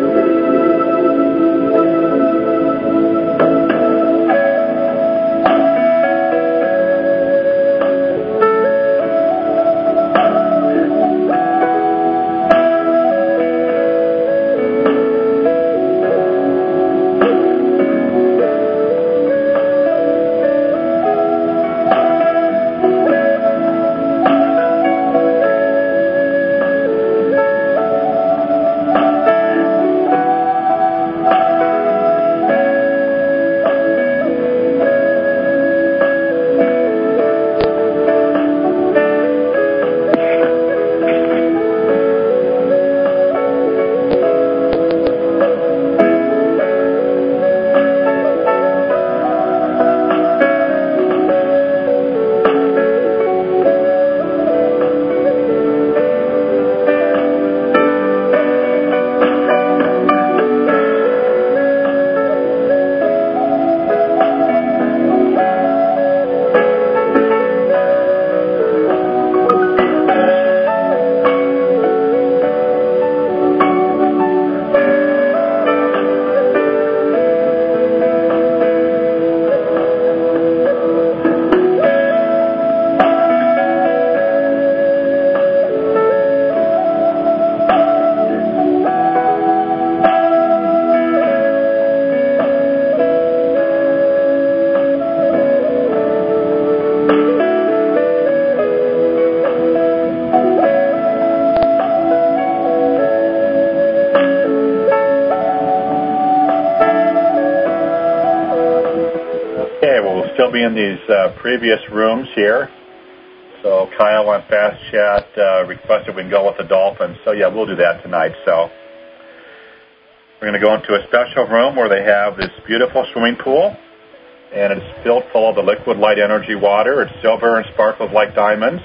Be in these previous rooms here. So Kyle on Fast Chat requested we can go with the dolphins. So yeah, we'll do that tonight. So we're going to go into a special room where they have this beautiful swimming pool, and it's filled full of the liquid light energy water. It's silver and sparkles like diamonds.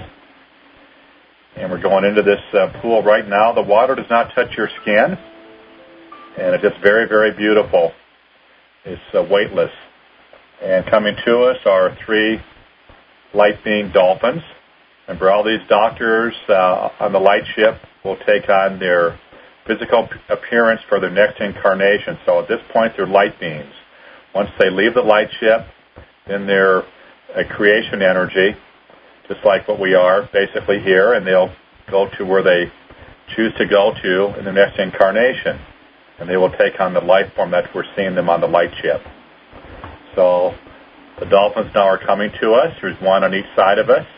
And we're going into this pool right now. The water does not touch your skin, and it's just very, very beautiful. It's weightless. And coming to us are 3 light being dolphins. Remember, all these doctors on the light ship will take on their physical appearance for their next incarnation. So at this point, they're light beings. Once they leave the light ship, then they're a creation energy, just like what we are basically here, and they'll go to where they choose to go to in the next incarnation. And they will take on the life form that we're seeing them on the light ship. So the dolphins now are coming to us. There's one on each side of us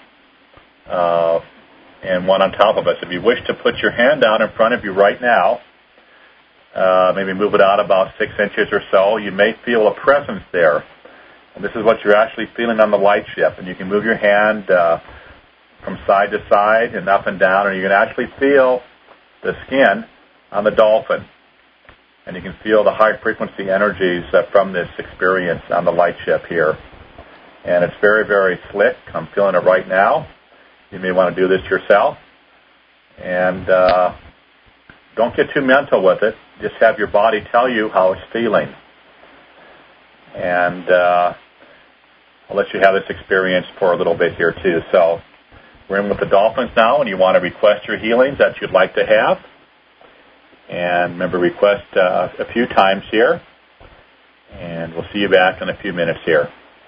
and one on top of us. If you wish to put your hand down in front of you right now, maybe move it out about 6 inches or so, you may feel a presence there. And this is what you're actually feeling on the light ship. And you can move your hand from side to side and up and down, and you can actually feel the skin on the dolphin. And you can feel the high-frequency energies from this experience on the light ship here. And it's very, very slick. I'm feeling it right now. You may want to do this yourself. And don't get too mental with it. Just have your body tell you how it's feeling. And I'll let you have this experience for a little bit here, too. So we're in with the dolphins now, and you want to request your healings that you'd like to have. And remember, request a few times here. And we'll see you back in a few minutes here.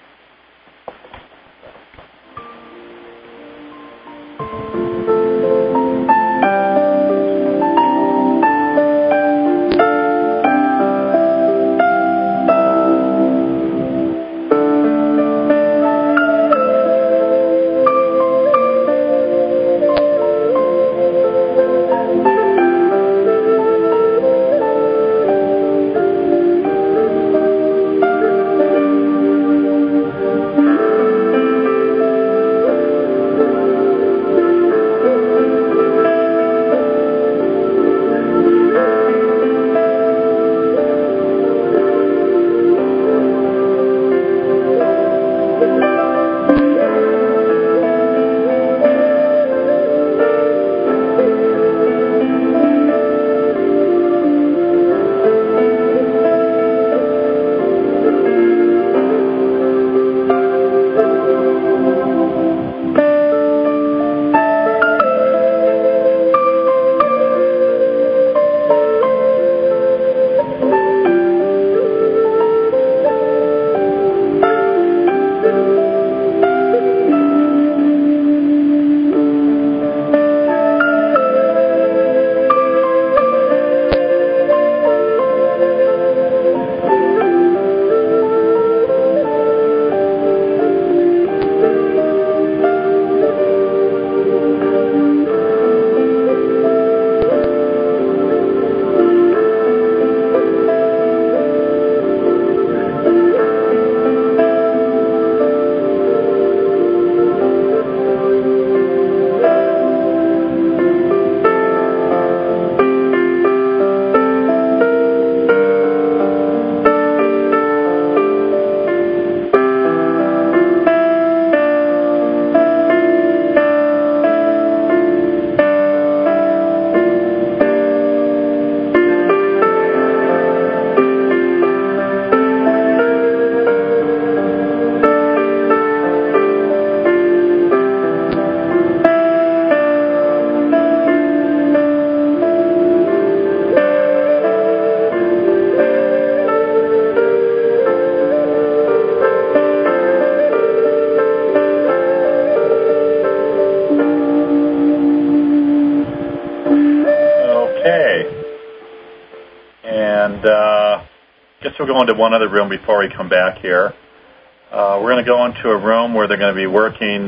We'll go into one other room before we come back here. We're going to go into a room where they're going to be working.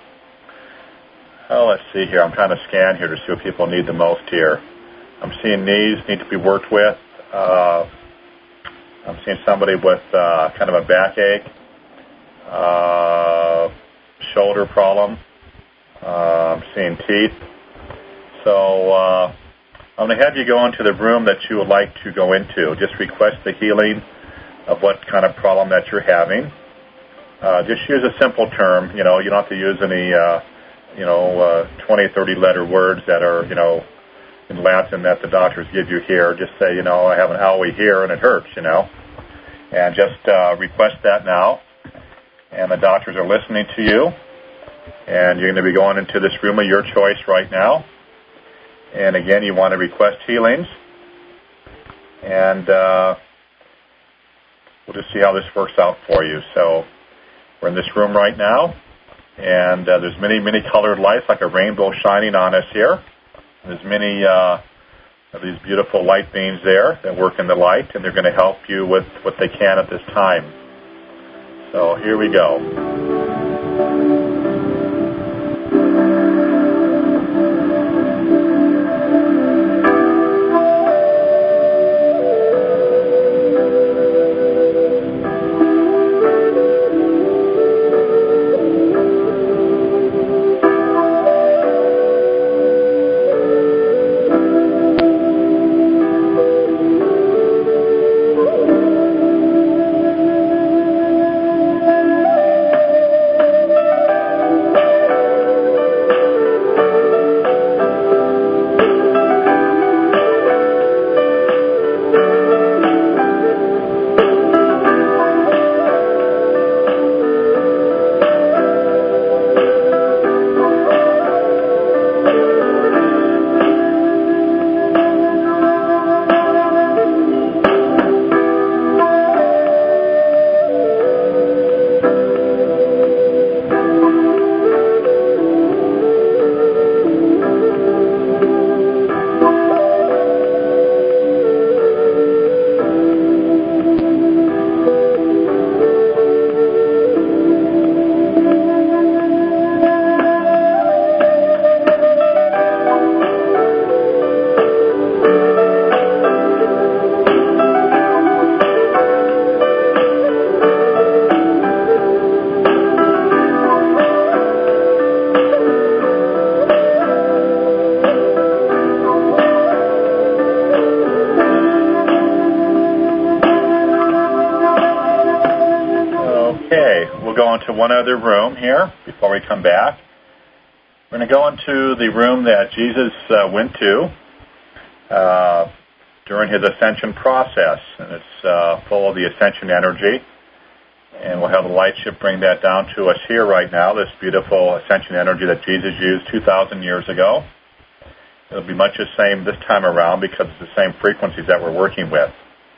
Let's see here. I'm trying to scan here to see what people need the most here. I'm seeing knees need to be worked with. I'm seeing somebody with kind of a backache, shoulder problem. I'm seeing teeth. So I'm going to have you go into the room that you would like to go into. Just request the healing of what kind of problem that you're having. Just use a simple term. You don't have to use any, 20, 30-letter words that are, in Latin that the doctors give you here. Just say, I have an owie here and it hurts, And just request that now. And the doctors are listening to you. And you're going to be going into this room of your choice right now. And again, you want to request healings. And we'll just see how this works out for you. So we're in this room right now. And there's many, many colored lights like a rainbow shining on us here. There's many of these beautiful light beams there that work in the light. And they're going to help you with what they can at this time. So here we go. go into one other room here before we come back. We're going to go into the room that Jesus went to during his ascension process, and it's full of the ascension energy. And we'll have the light ship bring that down to us here right now, this beautiful ascension energy that Jesus used 2,000 years ago. It'll be much the same this time around because it's the same frequencies that we're working with.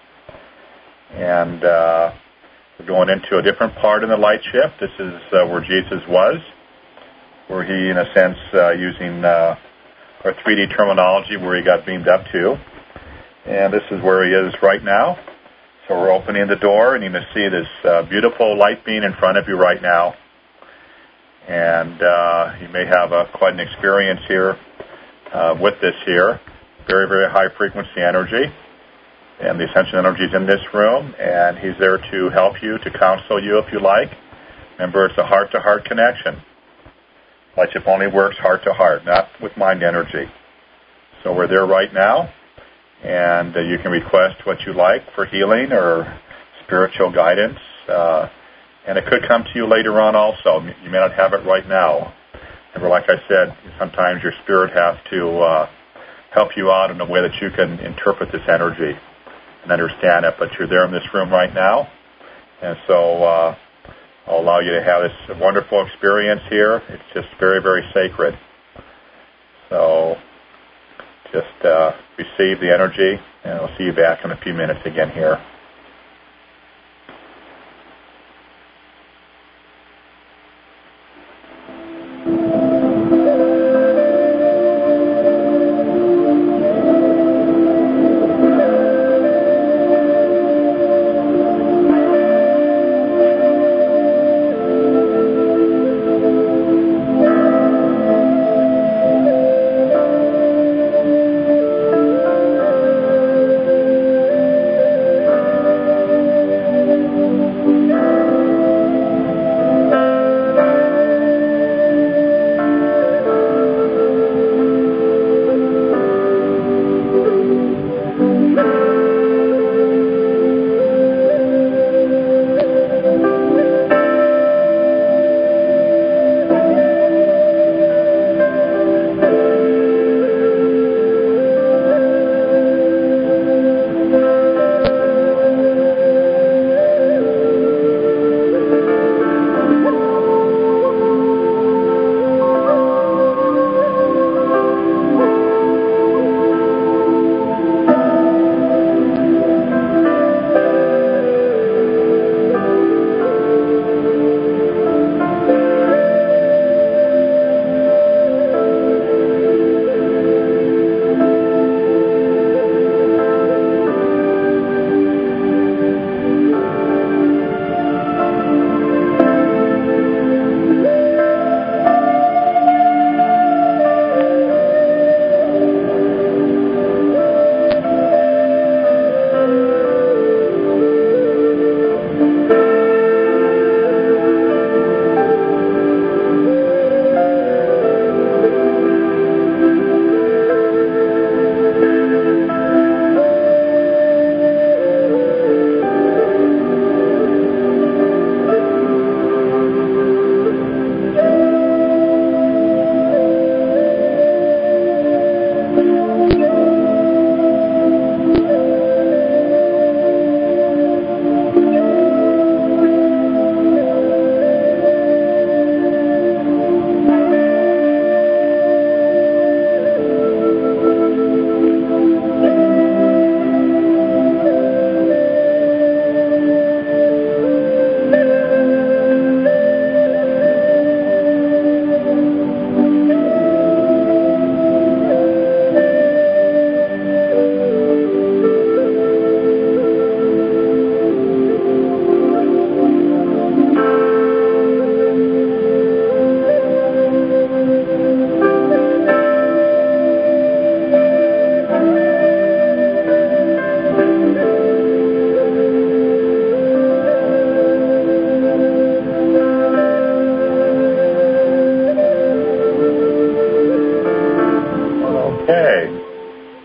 And we're going into a different part in the light ship. This is where Jesus was, where he, in a sense, using our 3D terminology, where he got beamed up to. And this is where he is right now. So we're opening the door, and you can see this beautiful light being in front of you right now. And you may have quite an experience here with this here. Very, very high frequency energy. And the ascension energy is in this room, and he's there to help you, to counsel you if you like. Remember, it's a heart-to-heart connection. Light ship only works heart-to-heart, not with mind energy. So we're there right now. And you can request what you like for healing or spiritual guidance. And it could come to you later on also. You may not have it right now. Remember, like I said, sometimes your spirit has to help you out in a way that you can interpret this energy and understand it. But you're there in this room right now. And so I'll allow you to have this wonderful experience here. It's just very, very sacred. So just receive the energy, and I'll see you back in a few minutes again here.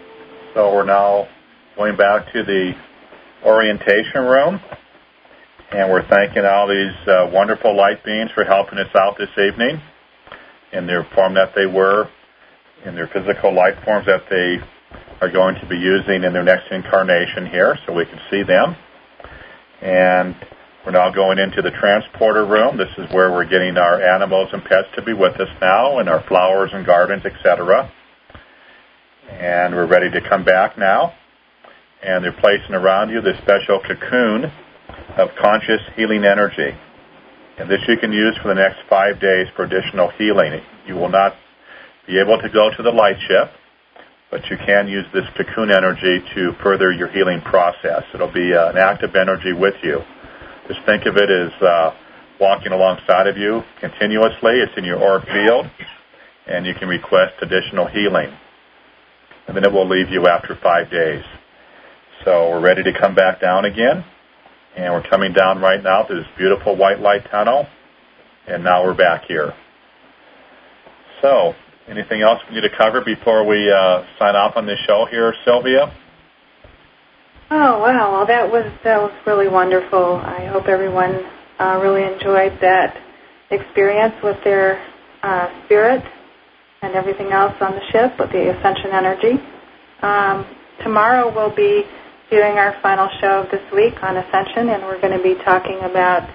going back to the orientation room. And we're thanking all these wonderful light beings for helping us out this evening in their form that they were, in their physical light forms that they are going to be using in their next incarnation here, so we can see them. And we're now going into the transporter room. This is where we're getting our animals and pets to be with us now, and our flowers and gardens, etc. And we're ready to come back now. And they're placing around you this special cocoon of conscious healing energy. And this you can use for the next 5 days for additional healing. You will not be able to go to the light ship, but you can use this cocoon energy to further your healing process. It'll be an active energy with you. Just think of it as walking alongside of you continuously. It's in your auric field, and you can request additional healing. And then it will leave you after 5 days. So we're ready to come back down again. And we're coming down right now through this beautiful white light tunnel. And now we're back here. So, anything else we need to cover before we sign off on this show here, Sylvia? Oh, wow. Well, that was really wonderful. I hope everyone really enjoyed that experience with their spirit and everything else on the ship with the Ascension energy. Tomorrow we'll be doing our final show of this week on Ascension, and we're going to be talking about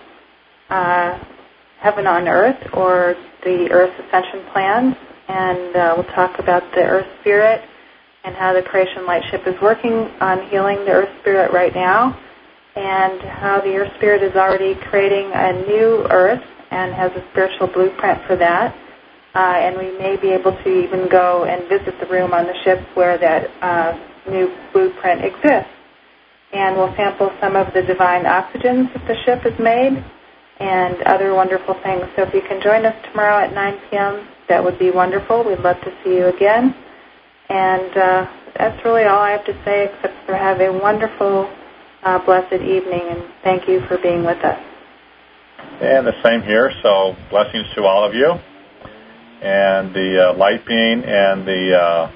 Heaven on Earth, or the Earth Ascension plans, and we'll talk about the Earth Spirit and how the Creation Light Ship is working on healing the Earth Spirit right now, and how the Earth Spirit is already creating a new Earth and has a spiritual blueprint for that. And we may be able to even go and visit the room on the ship where that new blueprint exists. And we'll sample some of the divine oxygens that the ship has made and other wonderful things. So if you can join us tomorrow at 9 p.m., that would be wonderful. We'd love to see you again. And that's really all I have to say, except for have a wonderful, blessed evening, and thank you for being with us. And the same here, so blessings to all of you. And the light being and the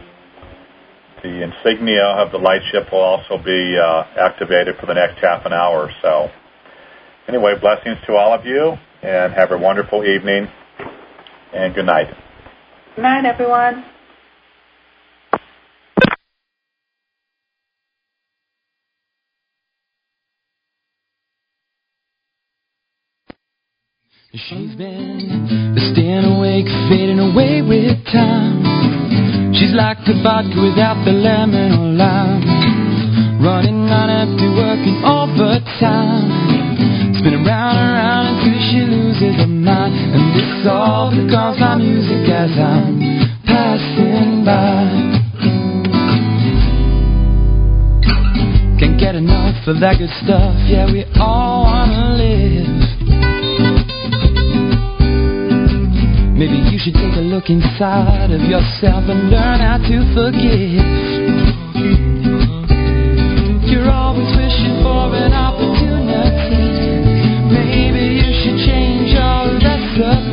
insignia of the light ship will also be activated for the next half an hour or so. Anyway, blessings to all of you, and have a wonderful evening, and good night. Good night, everyone. She's been staying awake, fading away with time. She's like a vodka without the lemon or lime, running on empty, working overtime, spinning round and round until she loses her mind. And it's all because my music as I'm passing by. Can't get enough of that good stuff. Yeah, we all wanna live. Maybe you should take a look inside of yourself and learn how to forgive.